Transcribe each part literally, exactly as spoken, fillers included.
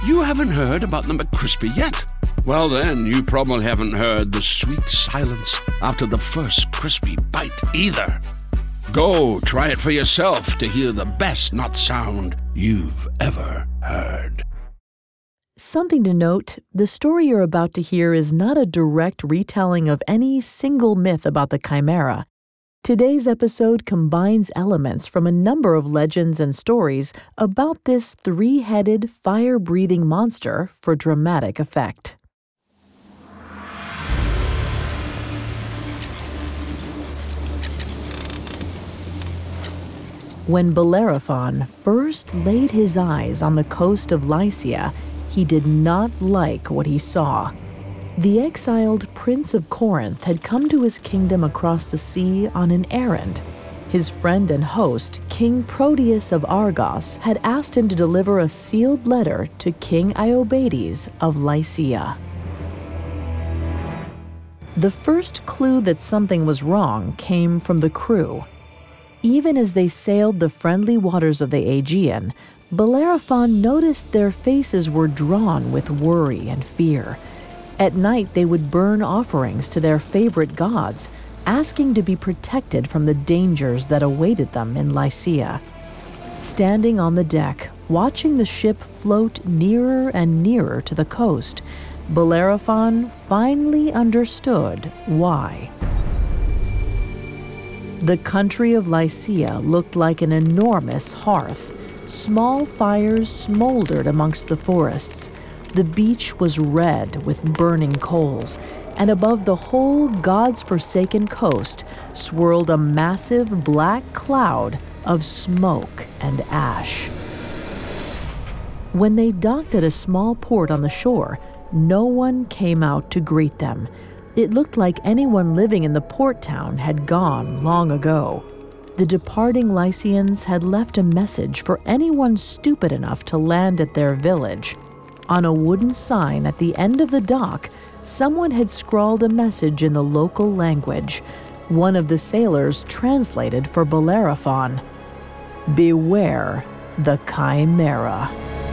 You haven't heard about the McCrispy yet? Well then, you probably haven't heard the sweet silence after the first crispy bite either. Go try it for yourself to hear the best nut sound you've ever heard. Something to note, the story you're about to hear is not a direct retelling of any single myth about the Chimera. Today's episode combines elements from a number of legends and stories about this three-headed, fire-breathing monster for dramatic effect. When Bellerophon first laid his eyes on the coast of Lycia, he did not like what he saw. The exiled Prince of Corinth had come to his kingdom across the sea on an errand. His friend and host, King Proteus of Argos, had asked him to deliver a sealed letter to King Iobates of Lycia. The first clue that something was wrong came from the crew. Even as they sailed the friendly waters of the Aegean, Bellerophon noticed their faces were drawn with worry and fear. At night, they would burn offerings to their favorite gods, asking to be protected from the dangers that awaited them in Lycia. Standing on the deck, watching the ship float nearer and nearer to the coast, Bellerophon finally understood why. The country of Lycia looked like an enormous hearth. Small fires smoldered amongst the forests. The beach was red with burning coals, and above the whole God's-forsaken coast swirled a massive black cloud of smoke and ash. When they docked at a small port on the shore, no one came out to greet them. It looked like anyone living in the port town had gone long ago. The departing Lycians had left a message for anyone stupid enough to land at their village. On a wooden sign at the end of the dock, someone had scrawled a message in the local language. One of the sailors translated for Bellerophon. "Beware the Chimera."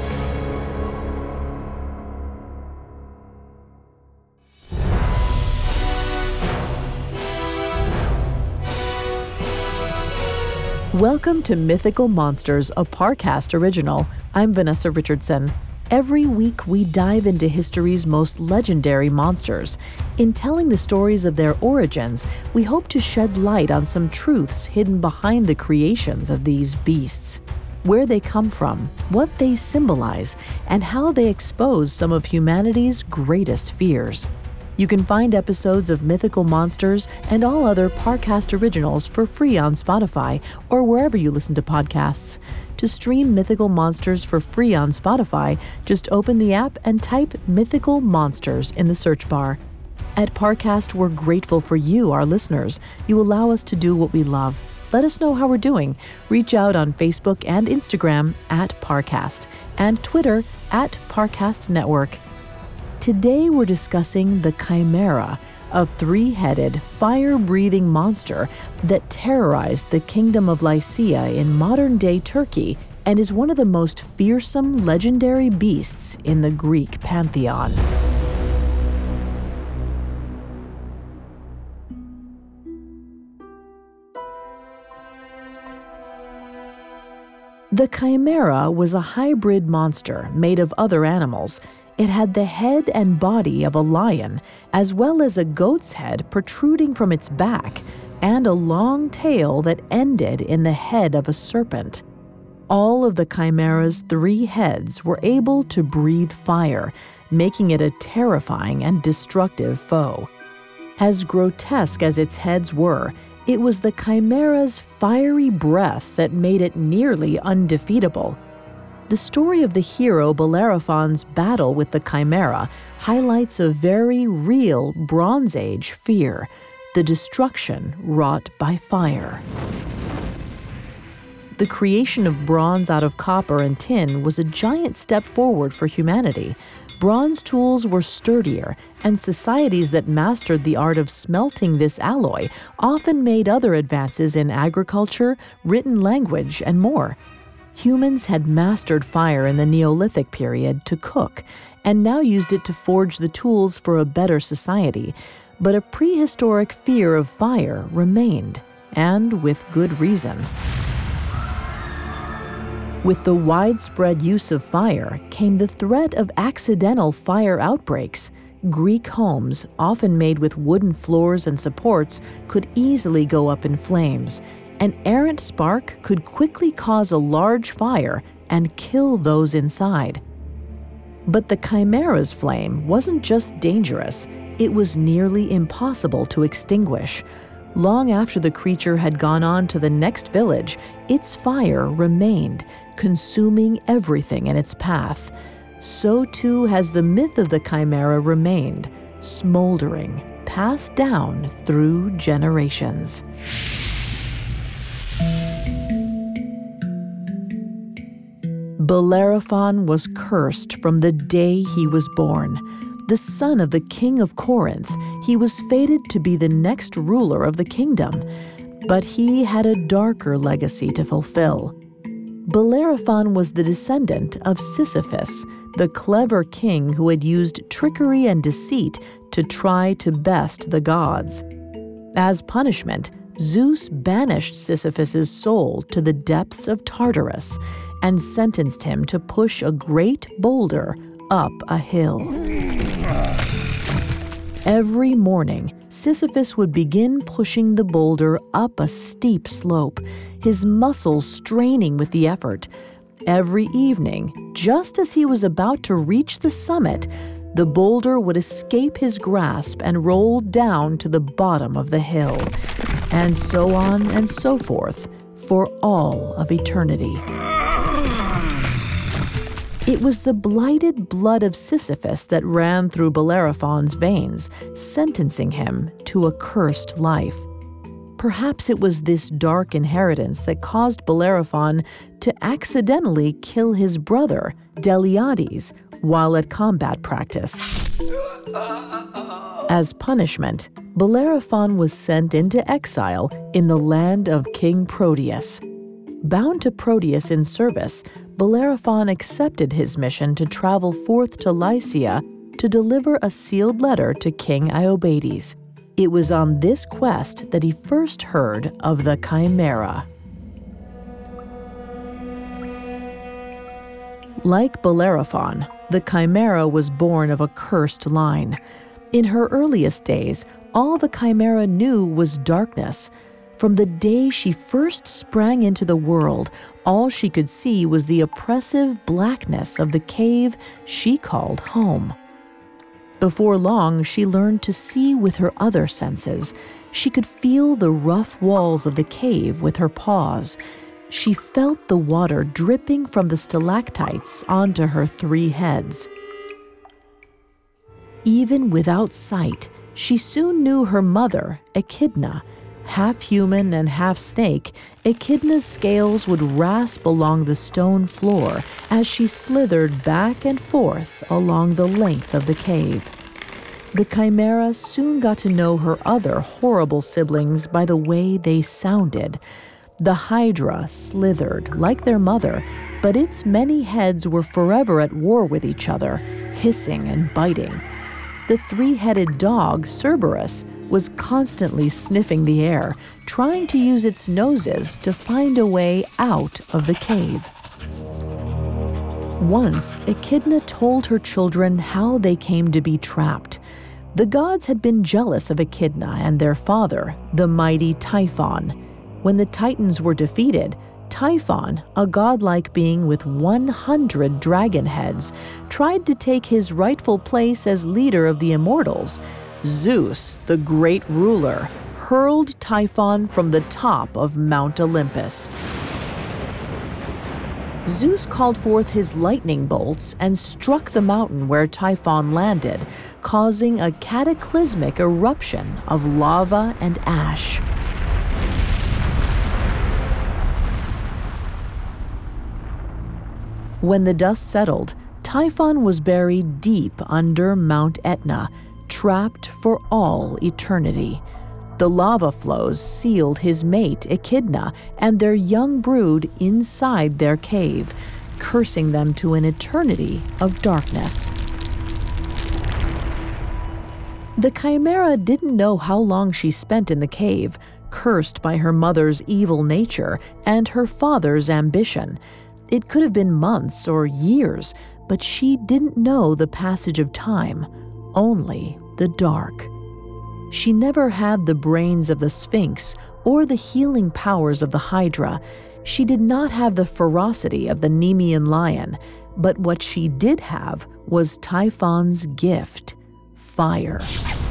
Welcome to Mythical Monsters, a Parcast original. I'm Vanessa Richardson. Every week, we dive into history's most legendary monsters. In telling the stories of their origins, we hope to shed light on some truths hidden behind the creations of these beasts. Where they come from, what they symbolize, and how they expose some of humanity's greatest fears. You can find episodes of Mythical Monsters and all other Parcast originals for free on Spotify or wherever you listen to podcasts. To stream Mythical Monsters for free on Spotify, just open the app and type Mythical Monsters in the search bar. At Parcast, we're grateful for you, our listeners. You allow us to do what we love. Let us know how we're doing. Reach out on Facebook and Instagram at Parcast and Twitter at Parcast Network. Today we're discussing the Chimera, a three-headed, fire-breathing monster that terrorized the kingdom of Lycia in modern-day Turkey and is one of the most fearsome legendary beasts in the Greek pantheon. The Chimera was a hybrid monster made of other animals. It had the head and body of a lion, as well as a goat's head protruding from its back, and a long tail that ended in the head of a serpent. All of the Chimera's three heads were able to breathe fire, making it a terrifying and destructive foe. As grotesque as its heads were, it was the Chimera's fiery breath that made it nearly undefeatable. The story of the hero Bellerophon's battle with the Chimera highlights a very real Bronze Age fear, the destruction wrought by fire. The creation of bronze out of copper and tin was a giant step forward for humanity. Bronze tools were sturdier, and societies that mastered the art of smelting this alloy often made other advances in agriculture, written language, and more. Humans had mastered fire in the Neolithic period to cook, and now used it to forge the tools for a better society. But a prehistoric fear of fire remained, and with good reason. With the widespread use of fire came the threat of accidental fire outbreaks. Greek homes, often made with wooden floors and supports, could easily go up in flames. An errant spark could quickly cause a large fire and kill those inside. But the Chimera's flame wasn't just dangerous, it was nearly impossible to extinguish. Long after the creature had gone on to the next village, its fire remained, consuming everything in its path. So too has the myth of the Chimera remained, smoldering, passed down through generations. Bellerophon was cursed from the day he was born. The son of the king of Corinth, he was fated to be the next ruler of the kingdom. But he had a darker legacy to fulfill. Bellerophon was the descendant of Sisyphus, the clever king who had used trickery and deceit to try to best the gods. As punishment, Zeus banished Sisyphus's soul to the depths of Tartarus and sentenced him to push a great boulder up a hill. Every morning, Sisyphus would begin pushing the boulder up a steep slope, his muscles straining with the effort. Every evening, just as he was about to reach the summit, the boulder would escape his grasp and roll down to the bottom of the hill, and so on and so forth, for all of eternity. It was the blighted blood of Sisyphus that ran through Bellerophon's veins, sentencing him to a cursed life. Perhaps it was this dark inheritance that caused Bellerophon to accidentally kill his brother, Deliades, while at combat practice. As punishment, Bellerophon was sent into exile in the land of King Proteus. Bound to Proteus in service, Bellerophon accepted his mission to travel forth to Lycia to deliver a sealed letter to King Iobates. It was on this quest that he first heard of the Chimera. Like Bellerophon, the Chimera was born of a cursed line. In her earliest days, all the Chimera knew was darkness. From the day she first sprang into the world, all she could see was the oppressive blackness of the cave she called home. Before long, she learned to see with her other senses. She could feel the rough walls of the cave with her paws. She felt the water dripping from the stalactites onto her three heads. Even without sight, she soon knew her mother, Echidna. Half human and half snake, Echidna's scales would rasp along the stone floor as she slithered back and forth along the length of the cave. The Chimera soon got to know her other horrible siblings by the way they sounded. The Hydra slithered like their mother, but its many heads were forever at war with each other, hissing and biting. The three-headed dog, Cerberus, was constantly sniffing the air, trying to use its noses to find a way out of the cave. Once, Echidna told her children how they came to be trapped. The gods had been jealous of Echidna and their father, the mighty Typhon. When the Titans were defeated, Typhon, a godlike being with one hundred dragon heads, tried to take his rightful place as leader of the immortals. Zeus, the great ruler, hurled Typhon from the top of Mount Olympus. Zeus called forth his lightning bolts and struck the mountain where Typhon landed, causing a cataclysmic eruption of lava and ash. When the dust settled, Typhon was buried deep under Mount Etna, trapped for all eternity. The lava flows sealed his mate, Echidna, and their young brood inside their cave, cursing them to an eternity of darkness. The Chimera didn't know how long she spent in the cave, cursed by her mother's evil nature and her father's ambition. It could have been months or years, but she didn't know the passage of time, only the dark. She never had the brains of the Sphinx or the healing powers of the Hydra. She did not have the ferocity of the Nemean lion, but what she did have was Typhon's gift, fire.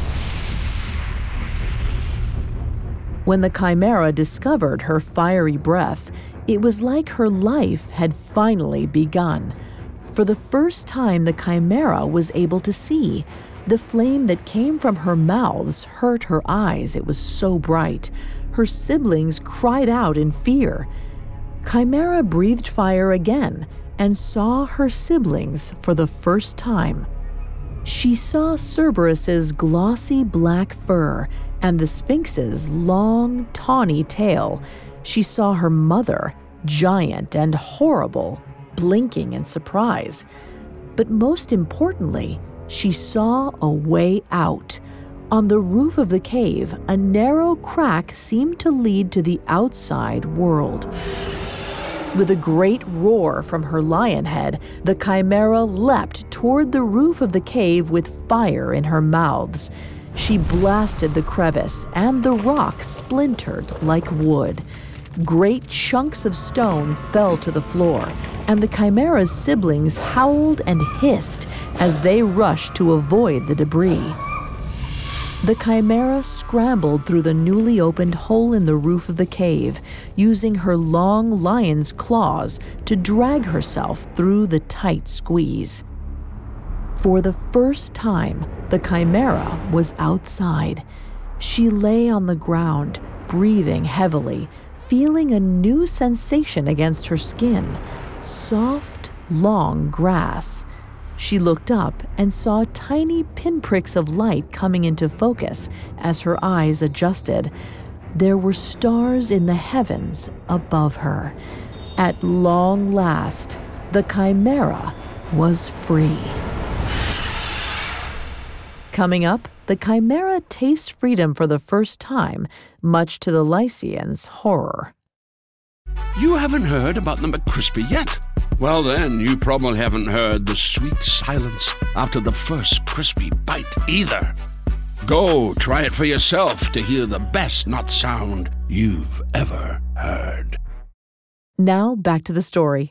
When the Chimera discovered her fiery breath, it was like her life had finally begun. For the first time, the Chimera was able to see. The flame that came from her mouths hurt her eyes. It was so bright. Her siblings cried out in fear. Chimera breathed fire again and saw her siblings for the first time. She saw Cerberus's glossy black fur and the Sphinx's long, tawny tail. She saw her mother, giant and horrible, blinking in surprise. But most importantly, she saw a way out. On the roof of the cave, a narrow crack seemed to lead to the outside world. With a great roar from her lion head, the Chimera leapt toward the roof of the cave with fire in her mouths. She blasted the crevice, and the rock splintered like wood. Great chunks of stone fell to the floor, and the Chimera's siblings howled and hissed as they rushed to avoid the debris. The Chimera scrambled through the newly opened hole in the roof of the cave, using her long lion's claws to drag herself through the tight squeeze. For the first time, the Chimera was outside. She lay on the ground, breathing heavily, feeling a new sensation against her skin, soft, long grass. She looked up and saw tiny pinpricks of light coming into focus as her eyes adjusted. There were stars in the heavens above her. At long last, the Chimera was free. Coming up, the Chimera tastes freedom for the first time, much to the Lycians' horror. You haven't heard about the McCrispy yet? Well then, you probably haven't heard the sweet silence after the first crispy bite either. Go try it for yourself to hear the best nut sound you've ever heard. Now back to the story.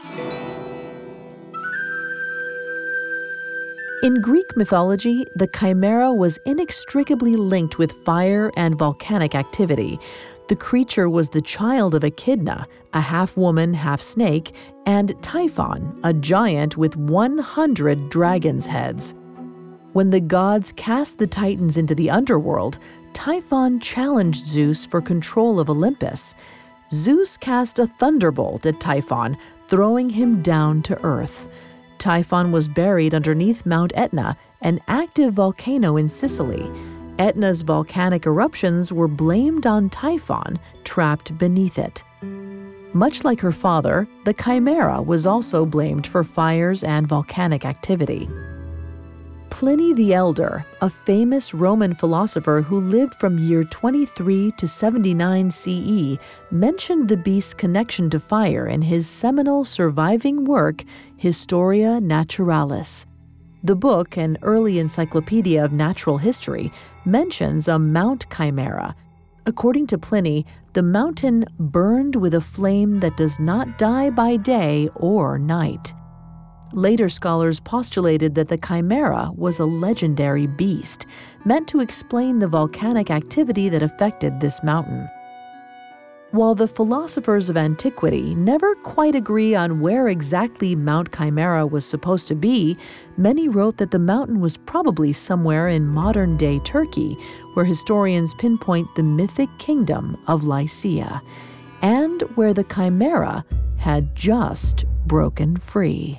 In Greek mythology, the Chimera was inextricably linked with fire and volcanic activity. The creature was the child of Echidna, a half-woman, half-snake, and Typhon, a giant with one hundred dragon's heads. When the gods cast the Titans into the underworld, Typhon challenged Zeus for control of Olympus. Zeus cast a thunderbolt at Typhon, throwing him down to earth. Typhon was buried underneath Mount Etna, an active volcano in Sicily. Etna's volcanic eruptions were blamed on Typhon, trapped beneath it. Much like her father, the Chimera was also blamed for fires and volcanic activity. Pliny the Elder, a famous Roman philosopher who lived from year twenty-three to seventy-nine C E, mentioned the beast's connection to fire in his seminal surviving work, Historia Naturalis. The book, an early encyclopedia of natural history, mentions a Mount Chimera. According to Pliny, the mountain burned with a flame that does not die by day or night. Later scholars postulated that the Chimera was a legendary beast, meant to explain the volcanic activity that affected this mountain. While the philosophers of antiquity never quite agree on where exactly Mount Chimera was supposed to be, many wrote that the mountain was probably somewhere in modern-day Turkey, where historians pinpoint the mythic kingdom of Lycia, and where the Chimera had just broken free.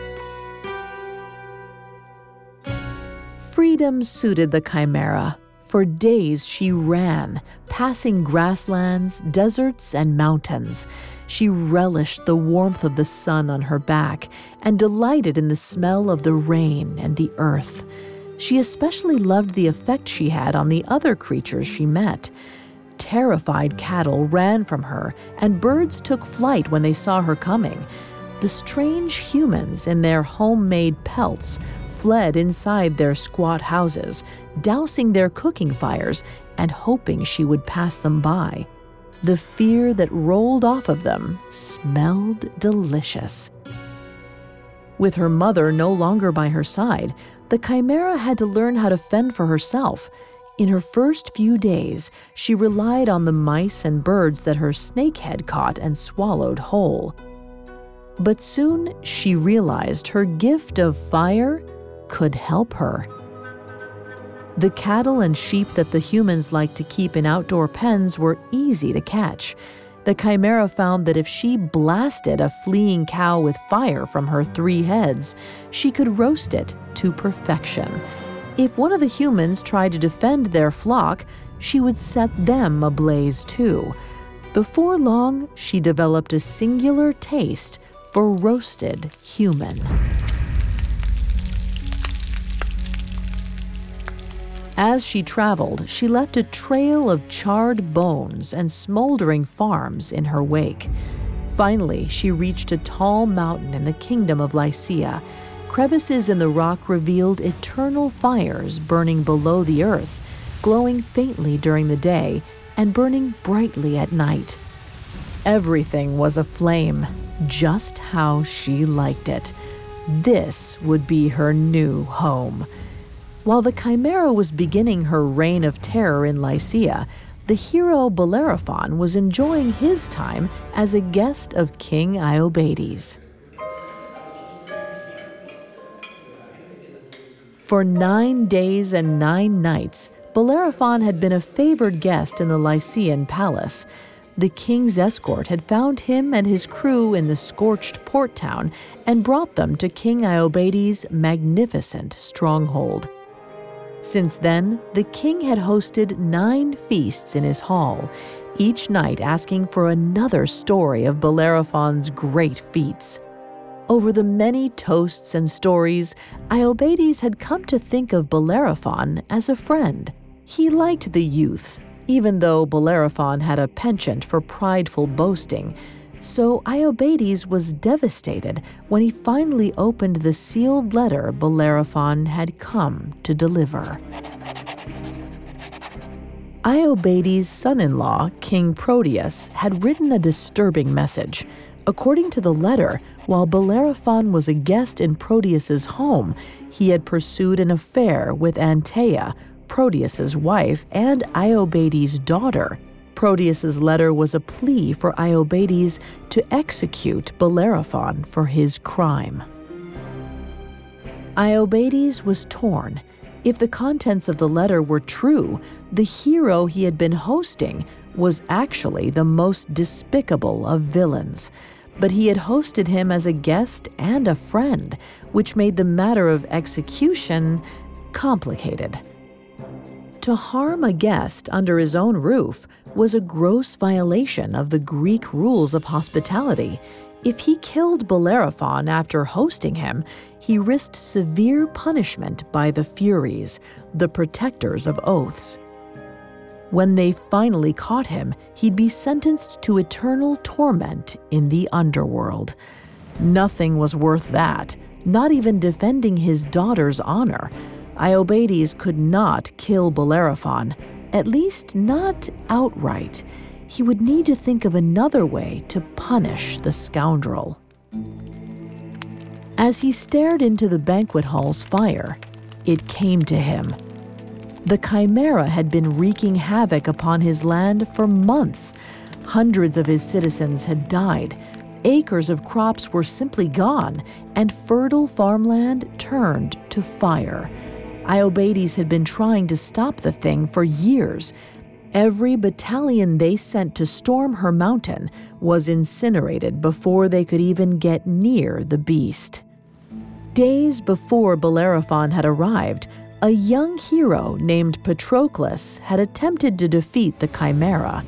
Freedom suited the Chimera. For days she ran, passing grasslands, deserts, and mountains. She relished the warmth of the sun on her back and delighted in the smell of the rain and the earth. She especially loved the effect she had on the other creatures she met. Terrified cattle ran from her, and birds took flight when they saw her coming. The strange humans in their homemade pelts fled inside their squat houses, dousing their cooking fires and hoping she would pass them by. The fear that rolled off of them smelled delicious. With her mother no longer by her side, the Chimera had to learn how to fend for herself. In her first few days, she relied on the mice and birds that her snake had caught and swallowed whole. But soon she realized her gift of fire could help her. The cattle and sheep that the humans liked to keep in outdoor pens were easy to catch. The Chimera found that if she blasted a fleeing cow with fire from her three heads, she could roast it to perfection. If one of the humans tried to defend their flock, she would set them ablaze too. Before long, she developed a singular taste for roasted human. As she traveled, she left a trail of charred bones and smoldering farms in her wake. Finally, she reached a tall mountain in the kingdom of Lycia. Crevices in the rock revealed eternal fires burning below the earth, glowing faintly during the day and burning brightly at night. Everything was aflame, just how she liked it. This would be her new home. While the Chimera was beginning her reign of terror in Lycia, the hero Bellerophon was enjoying his time as a guest of King Iobates. For nine days and nine nights, Bellerophon had been a favored guest in the Lycian palace. The king's escort had found him and his crew in the scorched port town and brought them to King Iobates' magnificent stronghold. Since then, the king had hosted nine feasts in his hall, each night asking for another story of Bellerophon's great feats. Over the many toasts and stories, Iobates had come to think of Bellerophon as a friend. He liked the youth, even though Bellerophon had a penchant for prideful boasting. So Iobates was devastated when he finally opened the sealed letter Bellerophon had come to deliver. Iobates' son-in-law, King Proteus, had written a disturbing message. According to the letter, while Bellerophon was a guest in Proteus's home, he had pursued an affair with Antea, Proteus's wife and Iobates' daughter. Proteus's letter was a plea for Iobates to execute Bellerophon for his crime. Iobates was torn. If the contents of the letter were true, the hero he had been hosting was actually the most despicable of villains. But he had hosted him as a guest and a friend, which made the matter of execution complicated. To harm a guest under his own roof was a gross violation of the Greek rules of hospitality. If he killed Bellerophon after hosting him, he risked severe punishment by the Furies, the protectors of oaths. When they finally caught him, he'd be sentenced to eternal torment in the underworld. Nothing was worth that, not even defending his daughter's honor. Iobates could not kill Bellerophon, at least not outright. He would need to think of another way to punish the scoundrel. As he stared into the banquet hall's fire, it came to him. The Chimera had been wreaking havoc upon his land for months. Hundreds of his citizens had died. Acres of crops were simply gone, and fertile farmland turned to fire. Iobates had been trying to stop the thing for years. Every battalion they sent to storm her mountain was incinerated before they could even get near the beast. Days before Bellerophon had arrived, A young hero named Patroclus had attempted to defeat the Chimera.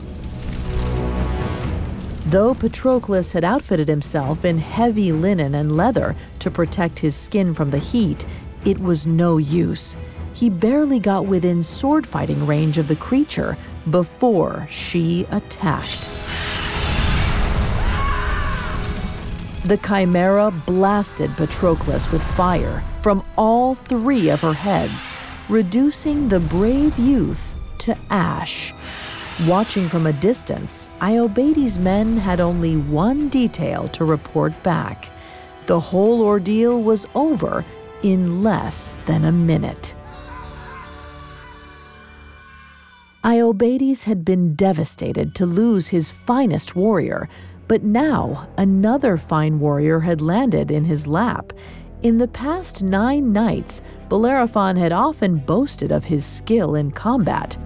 Though Patroclus had outfitted himself in heavy linen and leather to protect his skin from the heat, it was no use. He barely got within sword-fighting range of the creature before she attacked. The Chimera blasted Patroclus with fire from all three of her heads, reducing the brave youth to ash. Watching from a distance, Iobates' men had only one detail to report back. The whole ordeal was over in less than a minute. Iobates had been devastated to lose his finest warrior, but now another fine warrior had landed in his lap. In the past nine nights, Bellerophon had often boasted of his skill in combat.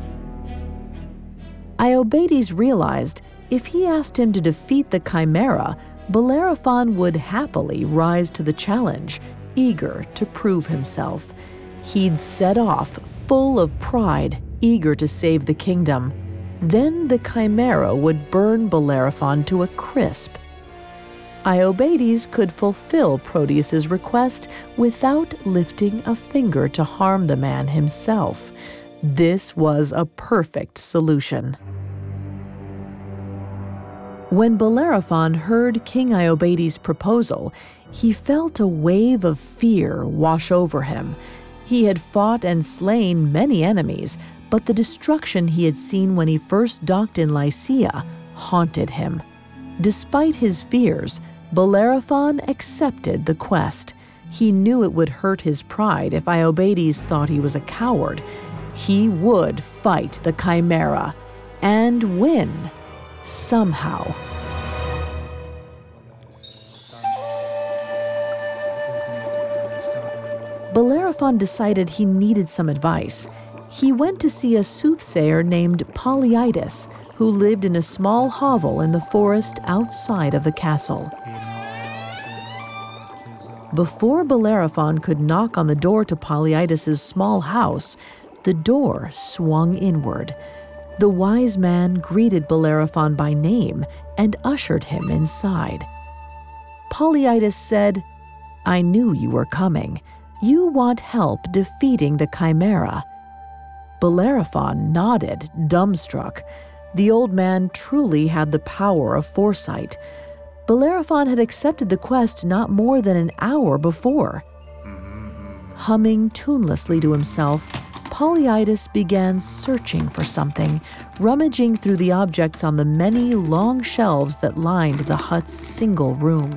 Iobates realized if he asked him to defeat the Chimera, Bellerophon would happily rise to the challenge, eager to prove himself. He'd set off, full of pride, eager to save the kingdom. Then the Chimera would burn Bellerophon to a crisp. Iobates could fulfill Proteus's request without lifting a finger to harm the man himself. This was a perfect solution. When Bellerophon heard King Iobates' proposal, he felt a wave of fear wash over him. He had fought and slain many enemies, but the destruction he had seen when he first docked in Lycia haunted him. Despite his fears, Bellerophon accepted the quest. He knew it would hurt his pride if Iobates thought he was a coward. He would fight the Chimera and win, somehow. Bellerophon decided he needed some advice. He went to see a soothsayer named Polyidus, who lived in a small hovel in the forest outside of the castle. Before Bellerophon could knock on the door to Polyidus's small house, the door swung inward. The wise man greeted Bellerophon by name and ushered him inside. Polyidus said, "I knew you were coming. You want help defeating the Chimera." Bellerophon nodded, dumbstruck. The old man truly had the power of foresight. Bellerophon had accepted the quest not more than an hour before. Humming tunelessly to himself, Polyidus began searching for something, rummaging through the objects on the many long shelves that lined the hut's single room.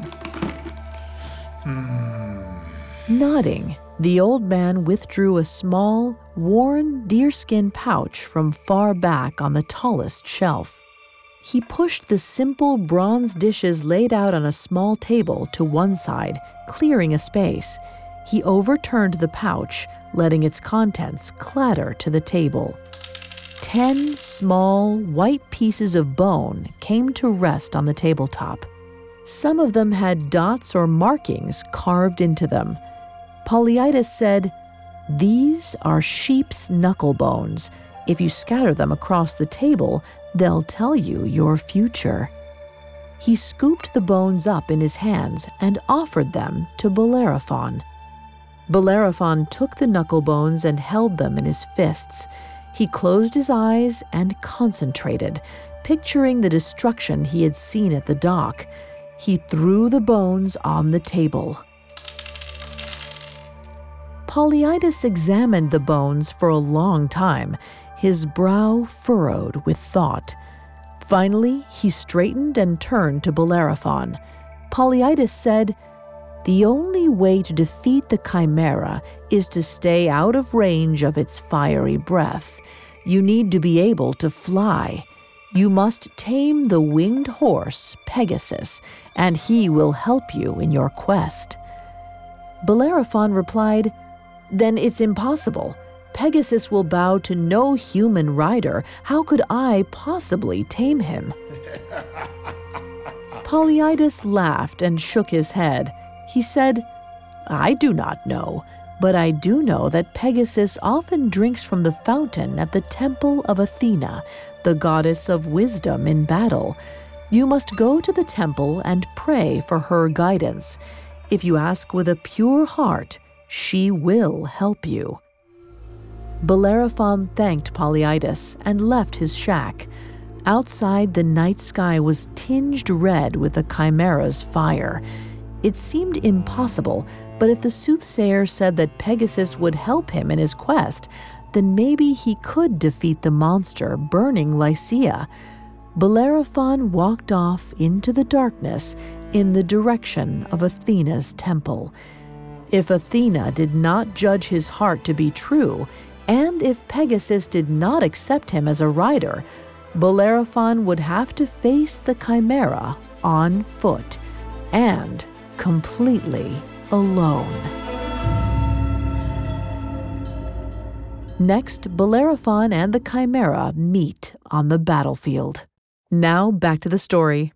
Nodding, the old man withdrew a small, worn deerskin pouch from far back on the tallest shelf. He pushed the simple bronze dishes laid out on a small table to one side, clearing a space. He overturned the pouch, letting its contents clatter to the table. Ten small, white pieces of bone came to rest on the tabletop. Some of them had dots or markings carved into them. Polyidus said, "These are sheep's knuckle bones. If you scatter them across the table, they'll tell you your future." He scooped the bones up in his hands and offered them to Bellerophon. Bellerophon took the knuckle bones and held them in his fists. He closed his eyes and concentrated, picturing the destruction he had seen at the dock. He threw the bones on the table. Polyidus examined the bones for a long time, his brow furrowed with thought. Finally, he straightened and turned to Bellerophon. Polyidus said, "The only way to defeat the Chimera is to stay out of range of its fiery breath. You need to be able to fly. You must tame the winged horse, Pegasus, and he will help you in your quest." Bellerophon replied, "Then it's impossible. Pegasus will bow to no human rider. How could I possibly tame him?" Polyidus laughed and shook his head. He said, "I do not know, but I do know that Pegasus often drinks from the fountain at the temple of Athena, the goddess of wisdom in battle. You must go to the temple and pray for her guidance. If you ask with a pure heart, she will help you." Bellerophon thanked Polyidus and left his shack. Outside, the night sky was tinged red with the Chimera's fire. It seemed impossible, but if the soothsayer said that Pegasus would help him in his quest, then maybe he could defeat the monster burning Lycia. Bellerophon walked off into the darkness in the direction of Athena's temple. If Athena did not judge his heart to be true, and if Pegasus did not accept him as a rider, Bellerophon would have to face the Chimera on foot and completely alone. Next, Bellerophon and the Chimera meet on the battlefield. Now back to the story.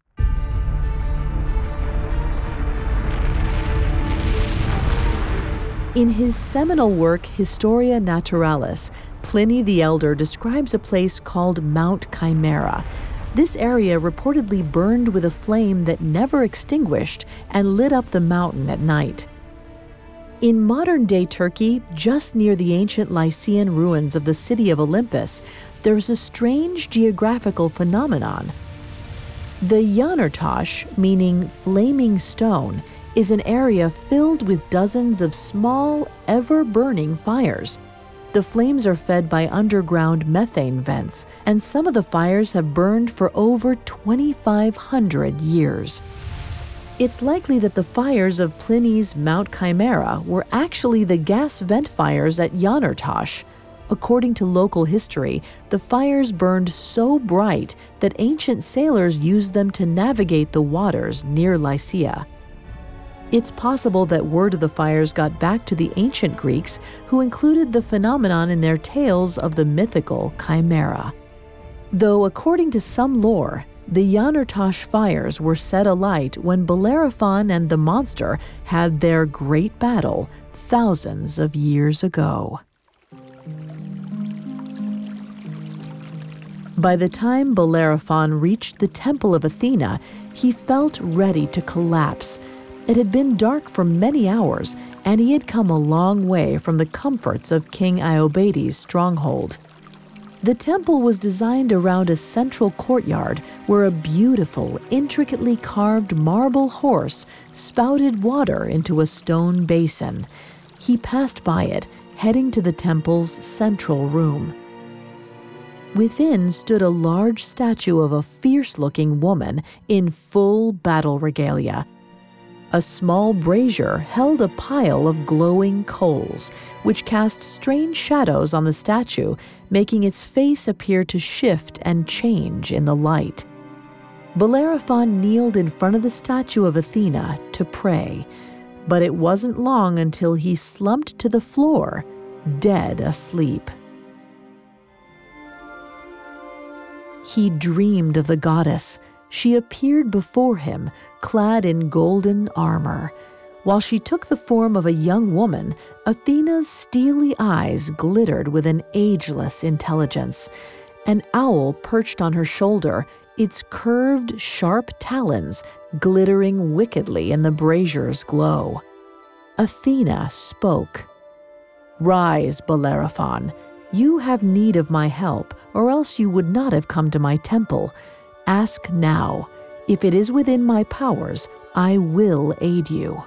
In his seminal work Historia Naturalis, Pliny the Elder describes a place called Mount Chimera. This area reportedly burned with a flame that never extinguished and lit up the mountain at night. In modern-day Turkey, just near the ancient Lycian ruins of the city of Olympus, there is a strange geographical phenomenon. The Yanartash, meaning flaming stone, is an area filled with dozens of small, ever-burning fires. The flames are fed by underground methane vents, and some of the fires have burned for over twenty-five hundred years. It's likely that the fires of Pliny's Mount Chimera were actually the gas vent fires at Yanartash. According to local history, the fires burned so bright that ancient sailors used them to navigate the waters near Lycia. It's possible that word of the fires got back to the ancient Greeks, who included the phenomenon in their tales of the mythical Chimera. Though according to some lore, the Yanartash fires were set alight when Bellerophon and the monster had their great battle thousands of years ago. By the time Bellerophon reached the temple of Athena, he felt ready to collapse. It had been dark for many hours, and he had come a long way from the comforts of King Iobates' stronghold. The temple was designed around a central courtyard where a beautiful, intricately carved marble horse spouted water into a stone basin. He passed by it, heading to the temple's central room. Within stood a large statue of a fierce-looking woman in full battle regalia. A small brazier held a pile of glowing coals, which cast strange shadows on the statue, making its face appear to shift and change in the light. Bellerophon kneeled in front of the statue of Athena to pray, but it wasn't long until he slumped to the floor, dead asleep. He dreamed of the goddess. She appeared before him, clad in golden armor. While she took the form of a young woman, Athena's steely eyes glittered with an ageless intelligence. An owl perched on her shoulder, its curved, sharp talons glittering wickedly in the brazier's glow. Athena spoke. "Rise, Bellerophon. You have need of my help, or else you would not have come to my temple. Ask now. If it is within my powers, I will aid you."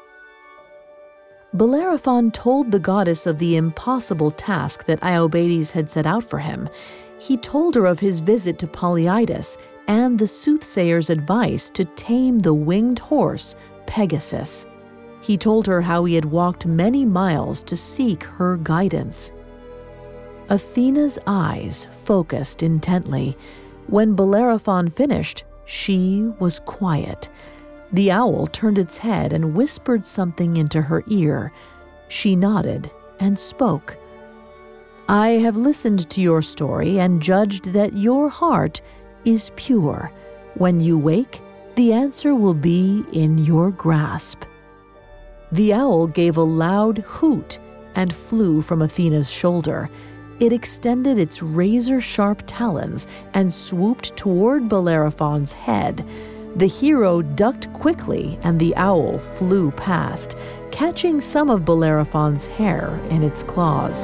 Bellerophon told the goddess of the impossible task that Iobates had set out for him. He told her of his visit to Polyidus and the soothsayer's advice to tame the winged horse, Pegasus. He told her how he had walked many miles to seek her guidance. Athena's eyes focused intently. When Bellerophon finished, she was quiet. The owl turned its head and whispered something into her ear. She nodded and spoke. "I have listened to your story and judged that your heart is pure. When you wake, the answer will be in your grasp." The owl gave a loud hoot and flew from Athena's shoulder. It extended its razor-sharp talons and swooped toward Bellerophon's head. The hero ducked quickly, and the owl flew past, catching some of Bellerophon's hair in its claws.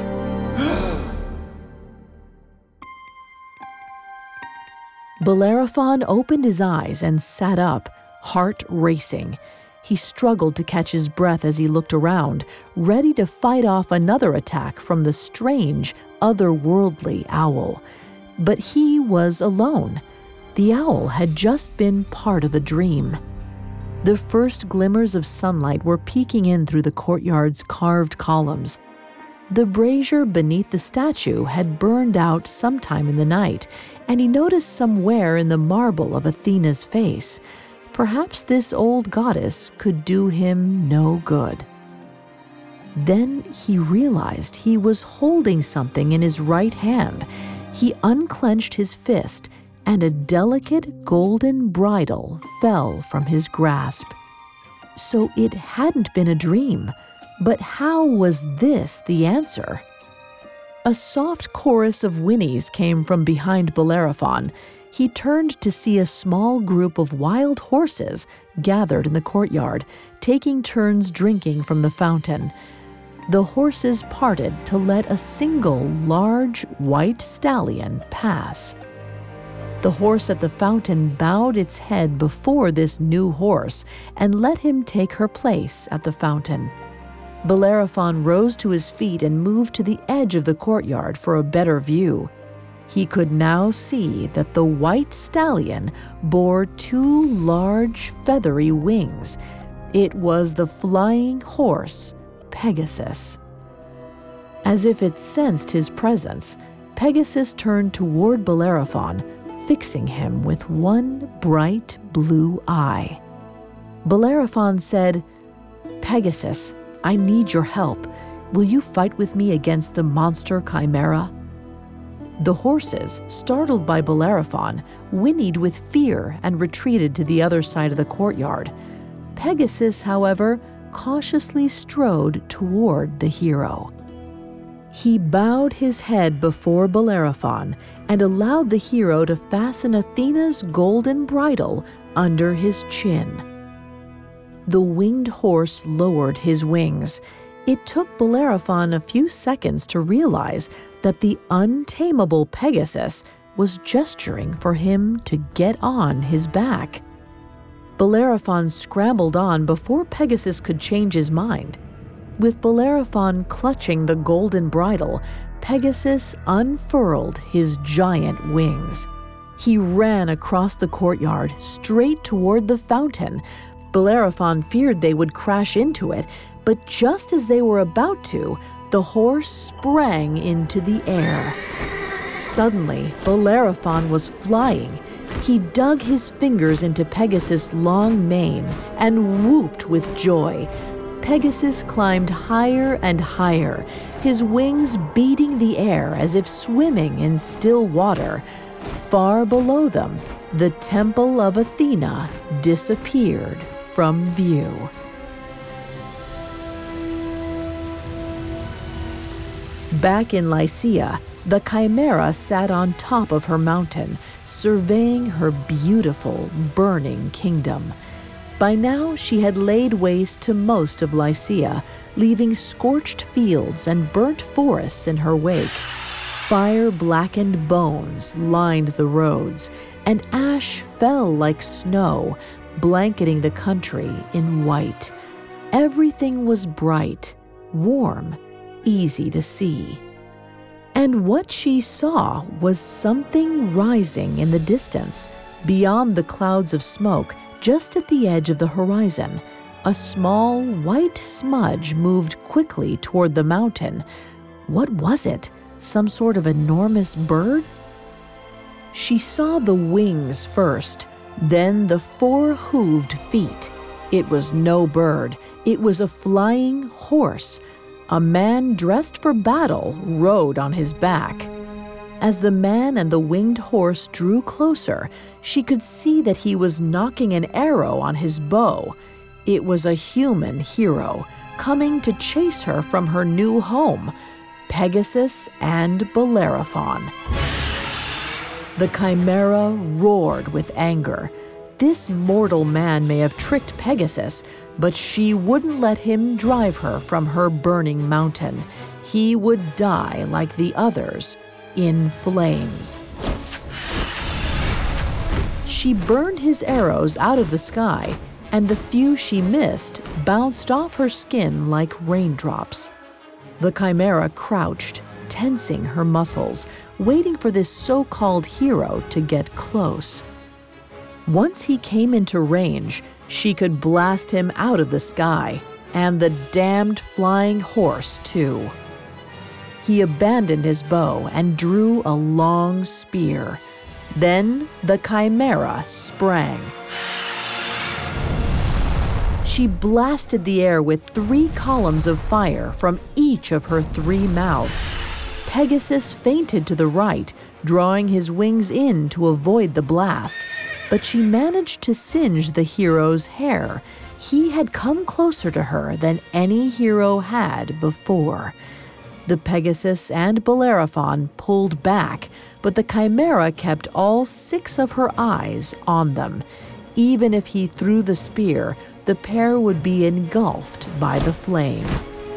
Bellerophon opened his eyes and sat up, heart racing. He struggled to catch his breath as he looked around, ready to fight off another attack from the strange, otherworldly owl. But he was alone. The owl had just been part of the dream. The first glimmers of sunlight were peeking in through the courtyard's carved columns. The brazier beneath the statue had burned out sometime in the night, and he noticed some wear in the marble of Athena's face. Perhaps this old goddess could do him no good. Then he realized he was holding something in his right hand. He unclenched his fist, and a delicate golden bridle fell from his grasp. So it hadn't been a dream. But how was this the answer? A soft chorus of whinnies came from behind Bellerophon. He turned to see a small group of wild horses gathered in the courtyard, taking turns drinking from the fountain. The horses parted to let a single large white stallion pass. The horse at the fountain bowed its head before this new horse and let him take her place at the fountain. Bellerophon rose to his feet and moved to the edge of the courtyard for a better view. He could now see that the white stallion bore two large feathery wings. It was the flying horse, Pegasus. As if it sensed his presence, Pegasus turned toward Bellerophon, fixing him with one bright blue eye. Bellerophon said, "Pegasus, I need your help. Will you fight with me against the monster Chimera?" The horses, startled by Bellerophon, whinnied with fear and retreated to the other side of the courtyard. Pegasus, however, cautiously strode toward the hero. He bowed his head before Bellerophon and allowed the hero to fasten Athena's golden bridle under his chin. The winged horse lowered his wings. It took Bellerophon a few seconds to realize that the untamable Pegasus was gesturing for him to get on his back. Bellerophon scrambled on before Pegasus could change his mind. With Bellerophon clutching the golden bridle, Pegasus unfurled his giant wings. He ran across the courtyard, straight toward the fountain. Bellerophon feared they would crash into it, but just as they were about to, the horse sprang into the air. Suddenly, Bellerophon was flying. He dug his fingers into Pegasus' long mane and whooped with joy. Pegasus climbed higher and higher, his wings beating the air as if swimming in still water. Far below them, the temple of Athena disappeared from view. Back in Lycia, the Chimera sat on top of her mountain, surveying her beautiful, burning kingdom. By now, she had laid waste to most of Lycia, leaving scorched fields and burnt forests in her wake. Fire-blackened bones lined the roads, and ash fell like snow, blanketing the country in white. Everything was bright, warm, easy to see. And what she saw was something rising in the distance, beyond the clouds of smoke, just at the edge of the horizon. A small white smudge moved quickly toward the mountain. What was it? Some sort of enormous bird? She saw the wings first, then the four hooved feet. It was no bird. It was a flying horse. A man dressed for battle rode on his back. As the man and the winged horse drew closer, she could see that he was nocking an arrow on his bow. It was a human hero, coming to chase her from her new home, Pegasus and Bellerophon. The Chimera roared with anger. This mortal man may have tricked Pegasus, but she wouldn't let him drive her from her burning mountain. He would die like the others, in flames. She burned his arrows out of the sky, and the few she missed bounced off her skin like raindrops. The Chimera crouched, tensing her muscles, waiting for this so-called hero to get close. Once he came into range, she could blast him out of the sky, and the damned flying horse, too. He abandoned his bow and drew a long spear. Then the Chimera sprang. She blasted the air with three columns of fire from each of her three mouths. Pegasus feinted to the right, drawing his wings in to avoid the blast, but she managed to singe the hero's hair. He had come closer to her than any hero had before. The Pegasus and Bellerophon pulled back, but the Chimera kept all six of her eyes on them. Even if he threw the spear, the pair would be engulfed by the flame.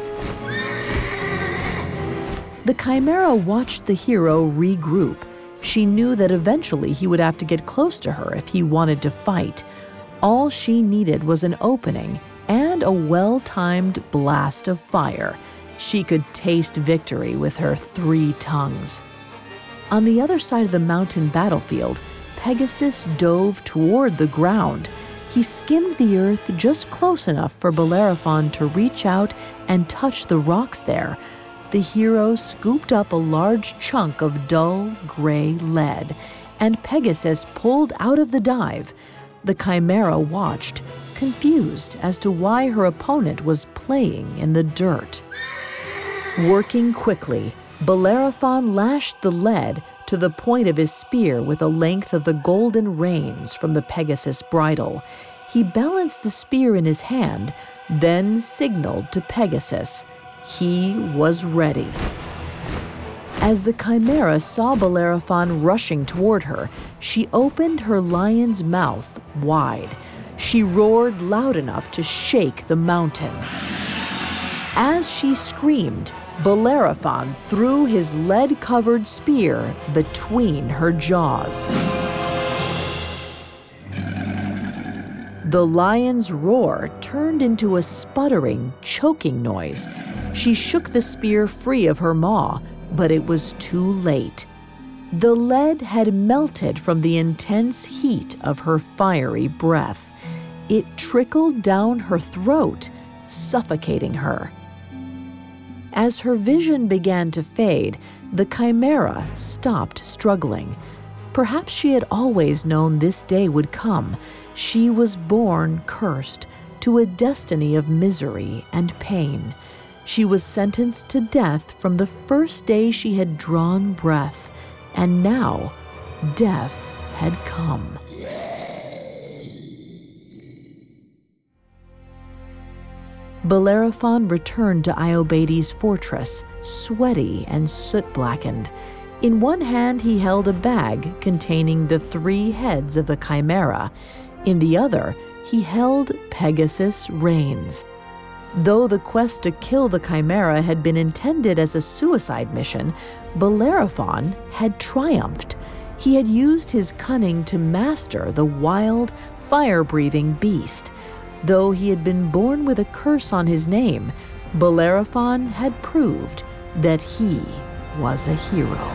The Chimera watched the hero regroup. She knew that eventually he would have to get close to her if he wanted to fight. All she needed was an opening and a well-timed blast of fire. She could taste victory with her three tongues. On the other side of the mountain battlefield, Pegasus dove toward the ground. He skimmed the earth just close enough for Bellerophon to reach out and touch the rocks there. The hero scooped up a large chunk of dull gray lead, and Pegasus pulled out of the dive. The Chimera watched, confused as to why her opponent was playing in the dirt. Working quickly, Bellerophon lashed the lead to the point of his spear with a length of the golden reins from the Pegasus bridle. He balanced the spear in his hand, then signaled to Pegasus. He was ready. As the Chimera saw Bellerophon rushing toward her, she opened her lion's mouth wide. She roared loud enough to shake the mountain. As she screamed, Bellerophon threw his lead-covered spear between her jaws. The lion's roar turned into a sputtering, choking noise. She shook the spear free of her maw, but it was too late. The lead had melted from the intense heat of her fiery breath. It trickled down her throat, suffocating her. As her vision began to fade, the Chimera stopped struggling. Perhaps she had always known this day would come. She was born cursed to a destiny of misery and pain. She was sentenced to death from the first day she had drawn breath, and now death had come. Bellerophon returned to Iobates' fortress, sweaty and soot-blackened. In one hand he held a bag containing the three heads of the Chimera. In the other, he held Pegasus' reins. Though the quest to kill the Chimera had been intended as a suicide mission, Bellerophon had triumphed. He had used his cunning to master the wild, fire-breathing beast. Though he had been born with a curse on his name, Bellerophon had proved that he was a hero.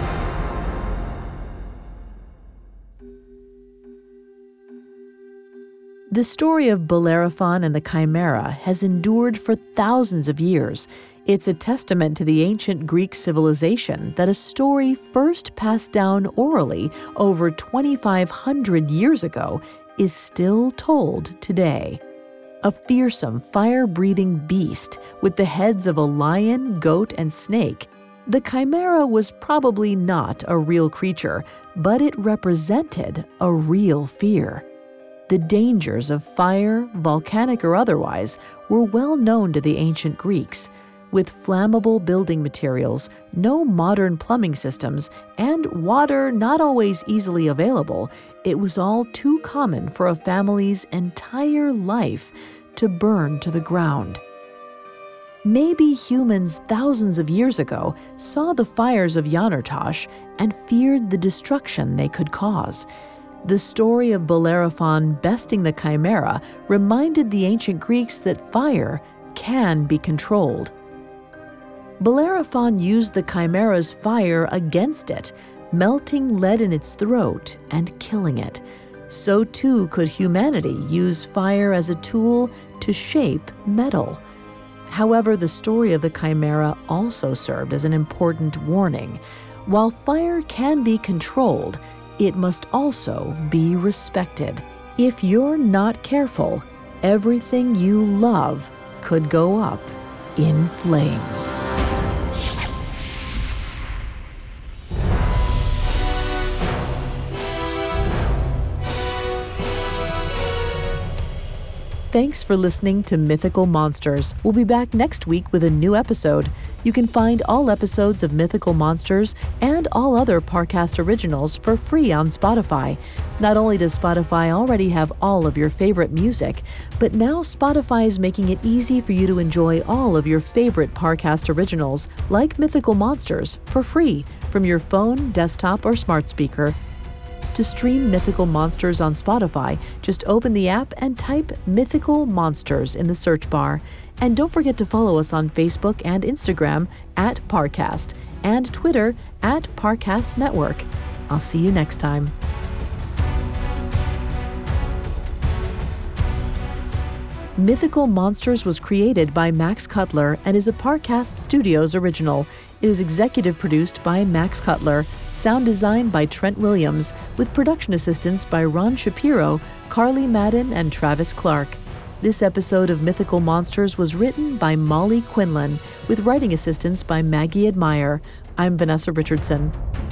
The story of Bellerophon and the Chimera has endured for thousands of years. It's a testament to the ancient Greek civilization that a story first passed down orally over twenty-five hundred years ago is still told today. A fearsome, fire-breathing beast with the heads of a lion, goat, and snake, the Chimera was probably not a real creature, but it represented a real fear. The dangers of fire, volcanic or otherwise, were well known to the ancient Greeks. With flammable building materials, no modern plumbing systems, and water not always easily available, it was all too common for a family's entire life to burn to the ground. Maybe humans thousands of years ago saw the fires of Yanartash and feared the destruction they could cause. The story of Bellerophon besting the Chimera reminded the ancient Greeks that fire can be controlled. Bellerophon used the Chimera's fire against it, melting lead in its throat and killing it. So too could humanity use fire as a tool to shape metal. However, the story of the Chimera also served as an important warning. While fire can be controlled, it must also be respected. If you're not careful, everything you love could go up in flames. Thanks for listening to Mythical Monsters. We'll be back next week with a new episode. You can find all episodes of Mythical Monsters and all other Parcast originals for free on Spotify. Not only does Spotify already have all of your favorite music, but now Spotify is making it easy for you to enjoy all of your favorite Parcast originals, like Mythical Monsters, for free from your phone, desktop, or smart speaker. To stream Mythical Monsters on Spotify, just open the app and type Mythical Monsters in the search bar. And don't forget to follow us on Facebook and Instagram at Parcast and Twitter at Parcast Network. I'll see you next time. Mythical Monsters was created by Max Cutler and is a Parcast Studios original. It is executive produced by Max Cutler, sound designed by Trent Williams, with production assistance by Ron Shapiro, Carly Madden, and Travis Clark. This episode of Mythical Monsters was written by Molly Quinlan, with writing assistance by Maggie Admire. I'm Vanessa Richardson.